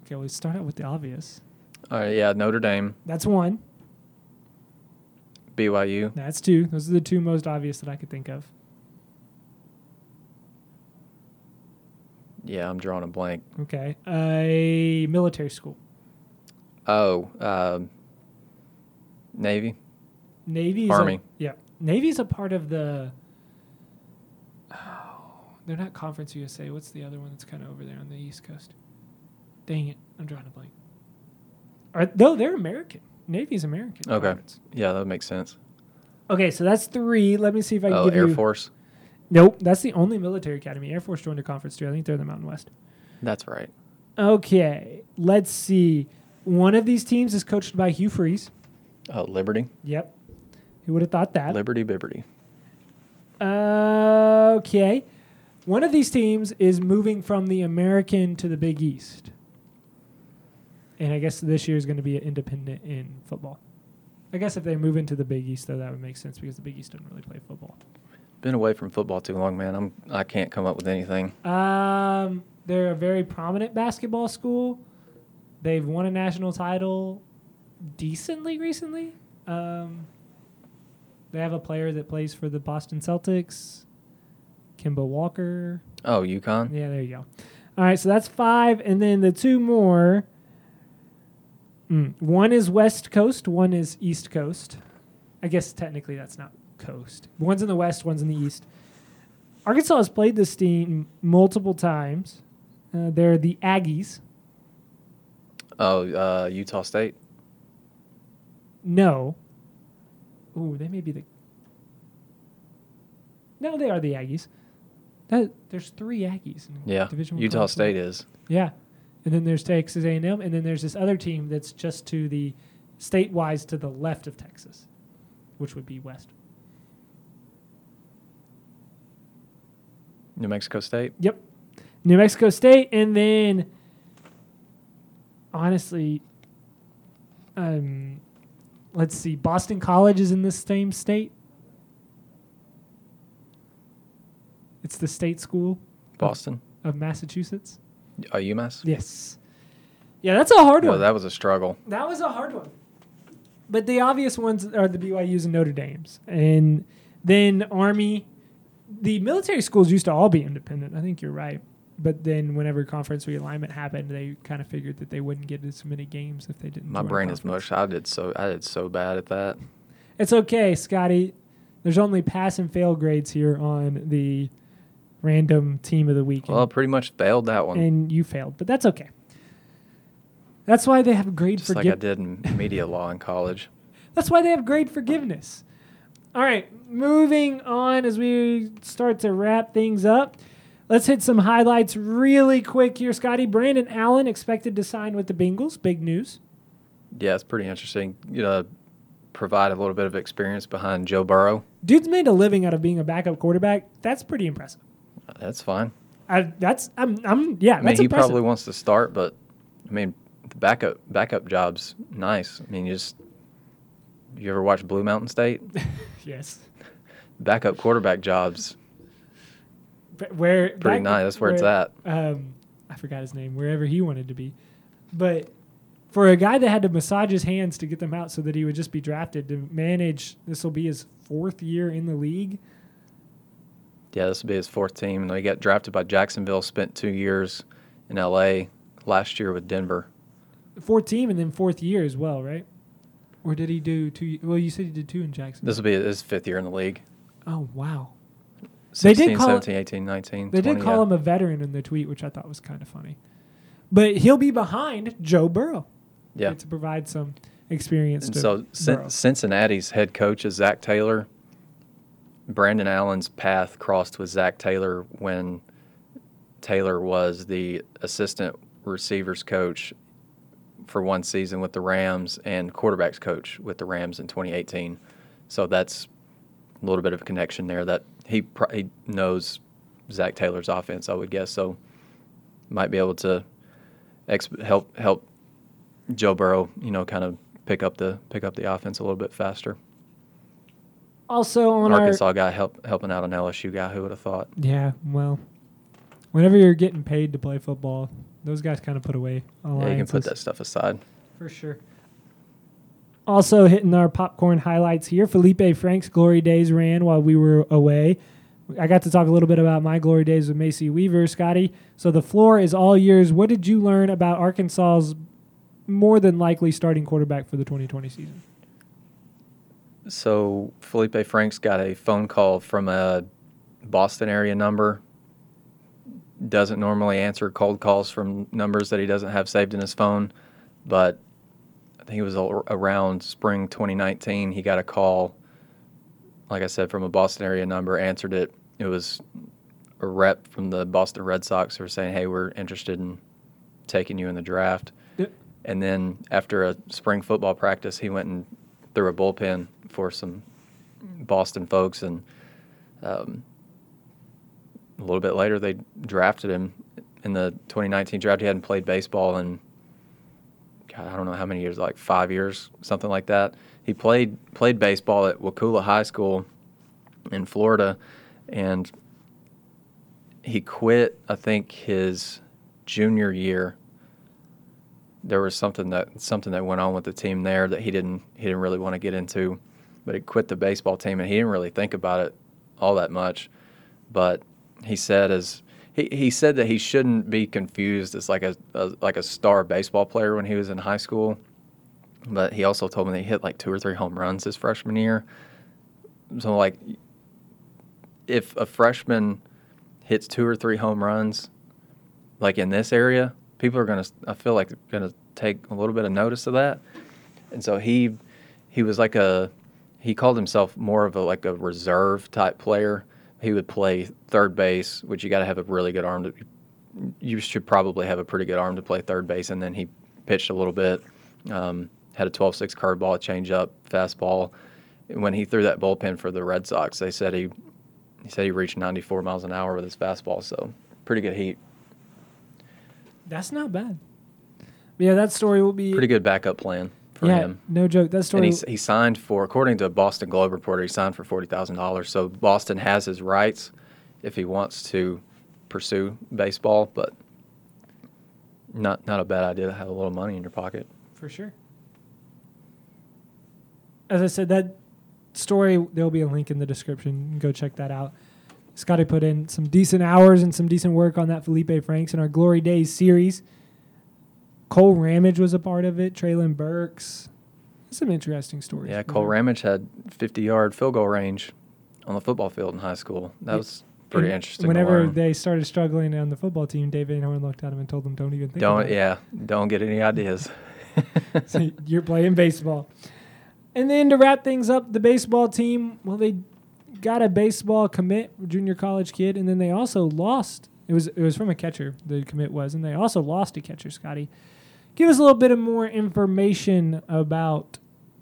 Okay, we'll start out with the obvious. All right, yeah, Notre Dame, That's one. B Y U. That's two. Those are the two most obvious that I could think of. Yeah, I'm drawing a blank. Okay. A military school. Oh, um, Navy. Navy is Army. A, yeah. Navy's a part of the. Oh, they're not Conference U S A. What's the other one that's kind of over there on the East Coast? Dang it. I'm drawing a blank. Are, no, they're American. Navy's American. Okay. Conference. Yeah, that makes sense. Okay, so that's three. Let me see if I can Oh, give Air you. Force. Nope, that's the only military academy. Air Force joined a conference too. I think they're the Mountain West. That's right. Okay, let's see. One of these teams is coached by Hugh Freeze. Oh, Liberty. Yep. Who would have thought that? Liberty Bibberty. Okay. One of these teams is moving from the American to the Big East. And I guess this year is going to be an independent in football. I guess if they move into the Big East, though, that would make sense because the Big East doesn't really play football. Been away from football too long, man. I'm I can't come up with anything. Um, they're a very prominent basketball school. They've won a national title decently recently. Um, they have a player that plays for the Boston Celtics, Kemba Walker. Oh, UConn. Yeah, there you go. All right, so that's five, and then the two more. Mm, one is West Coast, one is East Coast. I guess technically that's not coast. One's in the West, one's in the East. Arkansas has played this team multiple times. Uh, they're the Aggies. Oh, uh, Utah State. No. Ooh, they may be the. No, they are the Aggies. That, there's three Aggies. In Yeah, Division I Utah college State football. is. Yeah, and then there's Texas A and M, and then there's this other team that's just to the state-wise to the left of Texas, which would be West. New Mexico State. Yep, New Mexico State, and then honestly, um, let's see, Boston College is in the same state. It's the state school Boston. of Massachusetts. Oh, UMass. Yes. Yeah, that's a hard Well, one. that was a struggle. That was a hard one. But the obvious ones are the B Y Us and Notre Dames. And then Army. The military schools used to all be independent. I think you're right. But then whenever conference realignment happened, they kind of figured that they wouldn't get as many games if they didn't. My join a brain is conference. mush. I did so. I did so bad at that. It's okay, Scotty. There's only pass and fail grades here on the random team of the week. Well, I pretty much failed that one. And you failed, but that's okay. That's why they have grade Just like forgiveness. I did in media law in college. That's why they have grade forgiveness. All right, moving on as we start to wrap things up. Let's hit some highlights really quick here, Scotty. Brandon Allen expected to sign with the Bengals. Big news. Yeah, it's pretty interesting. You know, provide a little bit of experience behind Joe Burrow. Dude's made a living out of being a backup quarterback. That's pretty impressive. That's fine. I, that's I'm I'm yeah. I mean, that's he impressive. probably wants to start, but I mean, the backup backup job's nice. I mean, you just you ever watch Blue Mountain State? Yes. Backup quarterback jobs But where pretty back- nice. That's where, it's at. Um, I forgot his name. Wherever he wanted to be, but for a guy that had to massage his hands to get them out so that he would just be drafted to manage, this will be his fourth year in the league. Yeah, this will be his fourth team. And he got drafted by Jacksonville. Spent two years in L A. Last year with Denver. Fourth team and then fourth year as well, right? Or did he do two? Well, you said he did two in Jacksonville. This will be his fifth year in the league. Oh, wow. They did sixteen, call- seventeen, eighteen, nineteen, They twenty, did call yeah. him a veteran in the tweet, which I thought was kind of funny. But he'll be behind Joe Burrow. Yeah. To provide some experience And to so Cin- Burrow. Cincinnati's head coach is Zach Taylor. Brandon Allen's path crossed with Zach Taylor when Taylor was the assistant receivers coach for one season with the Rams and quarterbacks coach with the Rams in twenty eighteen. So that's a little bit of a connection there that he, pro- he knows Zach Taylor's offense, I would guess. So might be able to exp- help help Joe Burrow, you know, kind of pick up the pick up the offense a little bit faster. Also on Arkansas our guy help, helping out an L S U guy. Who would have thought? yeah, well, Whenever you're getting paid to play football, those guys kind of put away alliances. Yeah, you can put that stuff aside. For sure. Also hitting our popcorn highlights here, Felipe Frank's glory days ran while we were away. I got to talk a little bit about my glory days with Macy Weaver, Scotty. So the floor is all yours. What did you learn about Arkansas's more than likely starting quarterback for the twenty twenty season? So Felipe Franks got a phone call from a Boston area number. Doesn't normally answer cold calls from numbers that he doesn't have saved in his phone, but I think it was around spring twenty nineteen. He got a call, like I said, from a Boston area number, answered it. It was a rep from the Boston Red Sox who were saying, hey, we're interested in taking you in the draft. Yep. And then after a spring football practice, he went and threw a bullpen for some Boston folks, and um, a little bit later they drafted him in the twenty nineteen draft. He hadn't played baseball in, God, I don't know how many years, like five years, something like that. He played played baseball at Wakulla High School in Florida, and he quit, I think, his junior year. There was something that something that went on with the team there that he didn't he didn't really want to get into, but he quit the baseball team, and he didn't really think about it all that much. But he said as he, he said that he shouldn't be confused as like a, a like a star baseball player when he was in high school. But he also told me that he hit like two or three home runs his freshman year. So like, if a freshman hits two or three home runs, like in this area, people are gonna, I feel like, gonna take a little bit of notice of that. And so he, he was like a, he called himself more of a like a reserve type player. He would play third base, which you got to have a really good arm to. You should probably have a pretty good arm to play third base. And then he pitched a little bit, um, had a twelve six curveball, a changeup, fastball. When he threw that bullpen for the Red Sox, they said he, he said he reached ninety-four miles an hour with his fastball. So pretty good heat. That's not bad. Yeah, that story will be pretty good backup plan for yeah, him. No joke. That story. And he he signed for, according to a Boston Globe reporter, he signed for forty thousand dollars. So Boston has his rights if he wants to pursue baseball, but not not a bad idea to have a little money in your pocket. For sure. As I said, that story, there'll be a link in the description. Go check that out. Scotty put in some decent hours and some decent work on that Felipe Franks in our Glory Days series. Cole Ramage was a part of it. Traylon Burks. Some interesting stories. Yeah, Cole Ramage had fifty-yard field goal range on the football field in high school. That yeah. was pretty and interesting. Whenever they started struggling on the football team, Dave Van Horn looked at him and told them, "Don't even think don't, about yeah, it." Yeah, don't get any ideas. So you're playing baseball. And then to wrap things up, the baseball team, well, they got a baseball commit, junior college kid, and then they also lost. It was it was from a catcher, the commit was, and they also lost a catcher, Scotty. Give us a little bit of more information about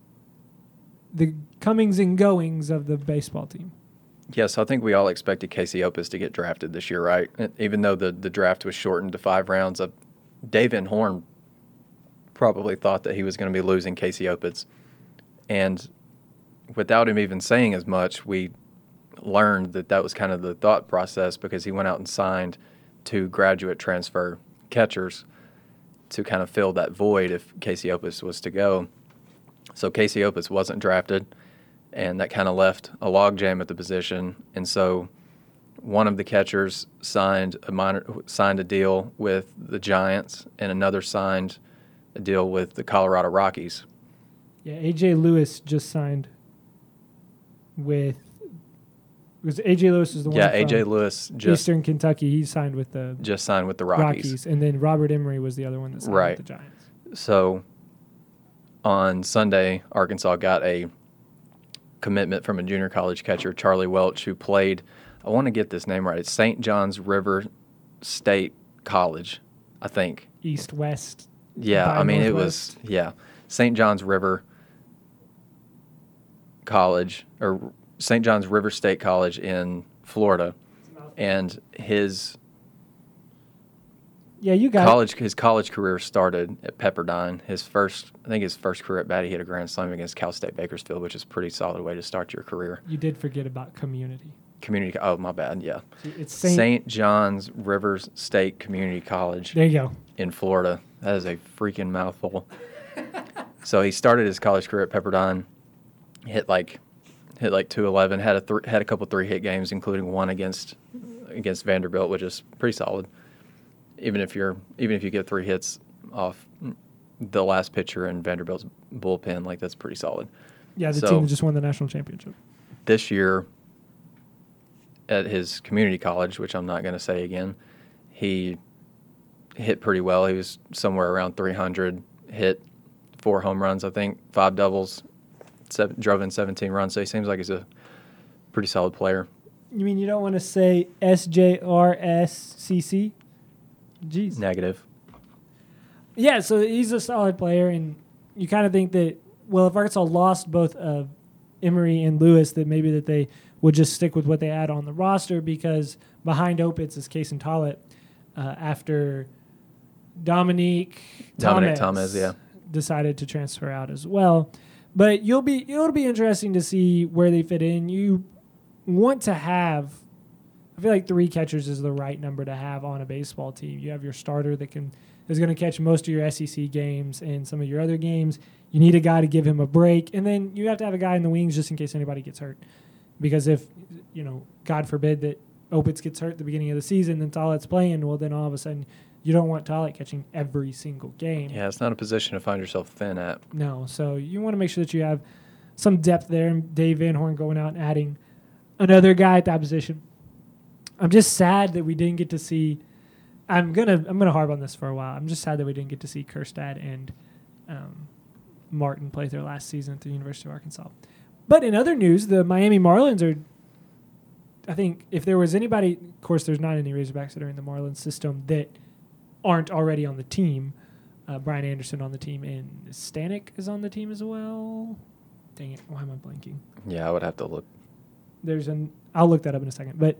the comings and goings of the baseball team. Yes, I think we all expected Casey Opus to get drafted this year, right? Even though the, the draft was shortened to five rounds, uh, Dave Van Horn probably thought that he was going to be losing Casey Opus. And without him even saying as much, we learned that that was kind of the thought process because he went out and signed two graduate transfer catchers to kind of fill that void if Casey Opus was to go. So Casey Opus wasn't drafted, and that kind of left a logjam at the position. And so one of the catchers signed a minor, signed a deal with the Giants, and another signed a deal with the Colorado Rockies. Yeah, A J Lewis just signed with. Because A J Lewis is the one. Yeah, from A J Lewis just Eastern Kentucky. He signed with the just signed with the Rockies. Rockies, and then Robert Emery was the other one that signed right. with the Giants. So on Sunday, Arkansas got a commitment from a junior college catcher, Charlie Welch, who played. I want to get this name right. It's Saint John's River State College, I think. East West. Yeah, I mean Northwest. It was yeah Saint John's River College or. Saint John's River State College in Florida, and his yeah, you got college it. his college career started at Pepperdine. His first, I think, his first career at bat, he hit a grand slam against Cal State Bakersfield, which is a pretty solid way to start your career. You did forget about community. Community. Oh, my bad. Yeah. It's Saint Saint John's Rivers State Community College. There you go. In Florida. That is a freaking mouthful. So he started his college career at Pepperdine. Hit like hit like two eleven. Had a th- had a couple three hit games, including one against against Vanderbilt, which is pretty solid. Even if you're even if you get three hits off the last pitcher in Vanderbilt's bullpen, like that's pretty solid. Yeah, the so, team that just won the national championship. This year at his community college, which I'm not going to say again, he hit pretty well. He was somewhere around three hundred, hit four home runs, I think, five doubles, seven, drove in seventeen runs. So he seems like he's a pretty solid player. You mean you don't want to say S J R S C C? Jeez. Negative. Yeah, so he's a solid player, and you kind of think that, well, if Arkansas lost both uh, Emery and Lewis, that maybe that they would just stick with what they had on the roster, because behind Opitz is Kason Tollett uh, after Dominique Dominic Thomas, Thomas, yeah. decided to transfer out as well. But you'll be it'll be interesting to see where they fit in. You want to have, I feel like three catchers is the right number to have on a baseball team. You have your starter that can is going to catch most of your S E C games and some of your other games. You need a guy to give him a break, and then you have to have a guy in the wings just in case anybody gets hurt. Because if, you know, God forbid that Opitz gets hurt at the beginning of the season and Tollett's playing, well, then all of a sudden you don't want Tollett catching every single game. Yeah, it's not a position to find yourself thin at. No, so you want to make sure that you have some depth there, and Dave Van Horn going out and adding another guy at that position. I'm just sad that we didn't get to see. I'm gonna I'm gonna harp on this for a while. I'm just sad that we didn't get to see Kerstad and um, Martin play their last season at the University of Arkansas. But in other news, the Miami Marlins are. I think if there was anybody, of course, there's not any Razorbacks that are in the Marlins system that aren't already on the team. Uh, Brian Anderson on the team, and Stanek is on the team as well. Dang it! Why am I blanking? Yeah, I would have to look. There's an. I'll look that up in a second, but.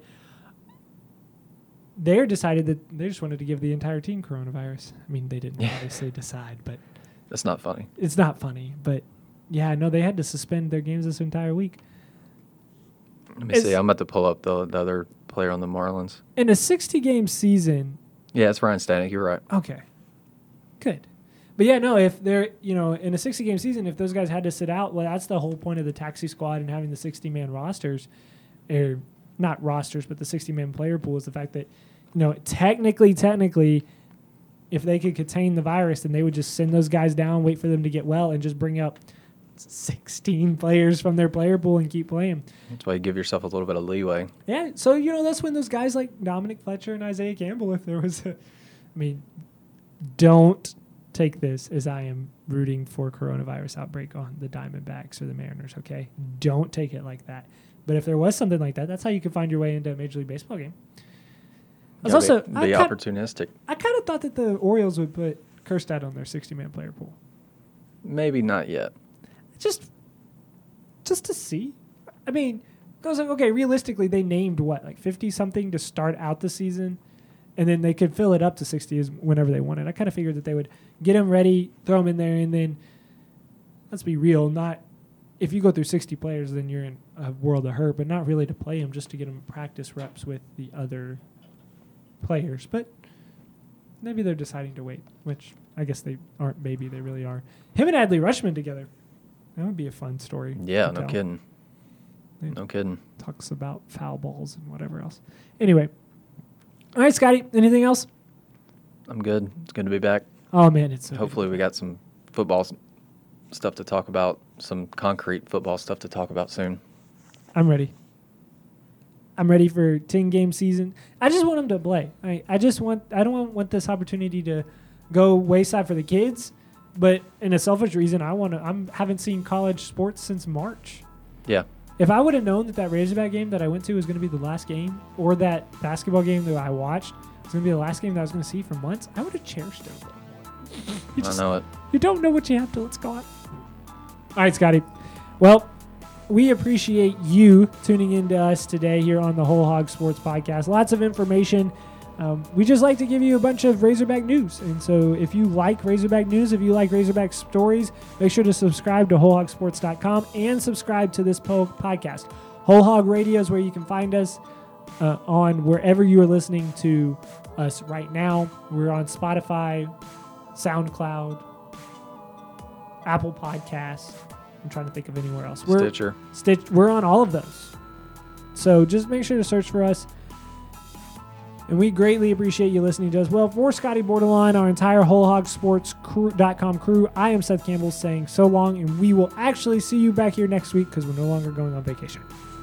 They decided that they just wanted to give the entire team coronavirus. I mean, they didn't obviously decide, but that's not funny. It's not funny, but yeah, no, they had to suspend their games this entire week. Let me it's, see. I'm about to pull up the, the other player on the Marlins. In a sixty-game season. Yeah, it's Ryan Stanek. You're right. Okay, good. But yeah, no, if they're you know in a sixty-game season, if those guys had to sit out, well, that's the whole point of the taxi squad and having the sixty-man rosters, or not rosters, but the sixty-man player pool is the fact that, you know, technically, technically, if they could contain the virus, then they would just send those guys down, wait for them to get well, and just bring up sixteen players from their player pool and keep playing. That's why you give yourself a little bit of leeway. Yeah, so, you know, that's when those guys like Dominic Fletcher and Isaiah Campbell, if there was a, I mean, don't take this as I am rooting for coronavirus outbreak on the Diamondbacks or the Mariners, okay? Don't take it like that. But if there was something like that, that's how you could find your way into a Major League Baseball game. I was also be, be I opportunistic. Kinda, I kind of thought that the Orioles would put Kerstad on their sixty-man player pool. Maybe not yet. Just, just to see. I mean, goes like, okay, realistically, they named what, like fifty something to start out the season, and then they could fill it up to sixty whenever they wanted. I kind of figured that they would get them ready, throw them in there, and then let's be real, not. If you go through sixty players, then you're in a world of hurt, but not really to play them, just to get them practice reps with the other players. But maybe they're deciding to wait, which I guess they aren't. Maybe they really are. Him and Adley Rutschman together. That would be a fun story. Yeah, no tell. kidding. They no kidding. Talks about foul balls and whatever else. Anyway. All right, Scotty, anything else? I'm good. It's good to be back. Oh, man, it's so Hopefully good. we got some football stuff to talk about, some concrete football stuff to talk about soon. I'm ready. I'm ready for ten-game season. I just want them to play. I, I just want. I don't want, want this opportunity to go wayside for the kids, but in a selfish reason, I want to. I haven't seen college sports since March. Yeah. If I would have known that that Razorback game that I went to was going to be the last game, or that basketball game that I watched was going to be the last game that I was going to see for months, I would have cherished it a little more. You just, I know it. You don't know what you have till it's gone. All right, Scotty. Well, we appreciate you tuning in to us today here on the Whole Hog Sports Podcast. Lots of information. Um, we just like to give you a bunch of Razorback news. And so if you like Razorback news, if you like Razorback stories, make sure to subscribe to whole hog sports dot com and subscribe to this po- podcast. Whole Hog Radio is where you can find us uh, on wherever you are listening to us right now. We're on Spotify, SoundCloud, Apple Podcasts. I'm trying to think of anywhere else. We're, Stitcher. Stitch. We're on all of those. So just make sure to search for us. And we greatly appreciate you listening to us. Well, for Scotty Bordelon, our entire whole hog sports dot com crew, I am Seth Campbell saying so long, and we will actually see you back here next week because we're no longer going on vacation.